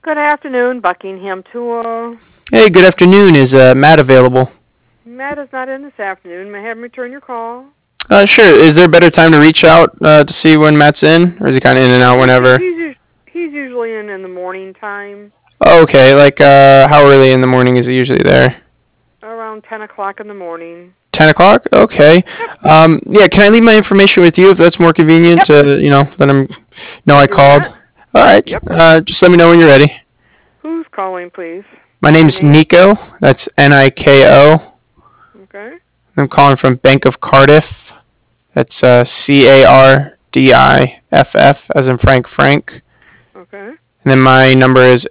Good afternoon, Buckingham Tour. Hey, good afternoon. Is Matt available? Matt is not in this afternoon. May I have him return your call? Sure. Is there a better time to reach out to see when Matt's in, or is he kind of in and out whenever? He's usually in the morning time. Oh, okay. Like, how early in the morning is he usually there? Around 10 o'clock in the morning. 10 o'clock? Okay. Yeah, can I leave my information with you if that's more convenient to, let him know I called? All right. Yep. Just let me know when you're ready. Who's calling, please? My name's Nico. That's Niko. Okay. I'm calling from Bank of Cardiff. That's Cardiff, as in Frank. Okay. And then my number is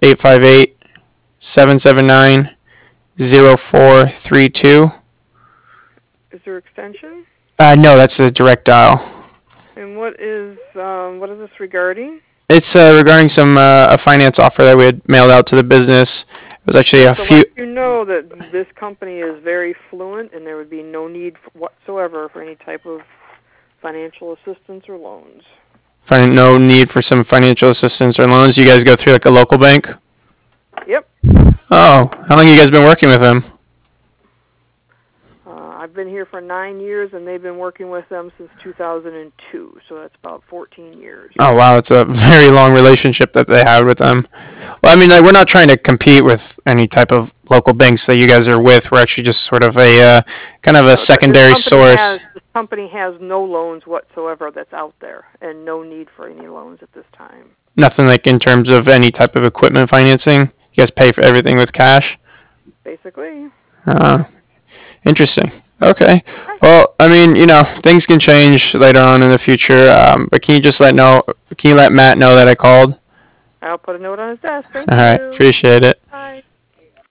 858-779-0432. Is there extension? No, that's the direct dial. And what is this regarding? It's regarding some a finance offer that we had mailed out to the business. It was actually a few. Let you know that this company is very fluent, and there would be no need whatsoever for any type of financial assistance or loans. No need for some financial assistance or loans. You guys go through like a local bank? Yep. Oh, how long have you guys been working with them? I've been here for 9 years, and they've been working with them since 2002, so that's about 14 years. Oh, wow, it's a very long relationship that they had with them. Well, I mean, like, we're not trying to compete with any type of local banks that you guys are with. We're actually just sort of a kind of a secondary source. This company has no loans whatsoever that's out there, and no need for any loans at this time. Nothing like in terms of any type of equipment financing? You guys pay for everything with cash? Basically. Interesting. Okay. Well, I mean, things can change later on in the future. But can you just let Matt know that I called? I'll put a note on his desk. Thank you. All right. Appreciate it.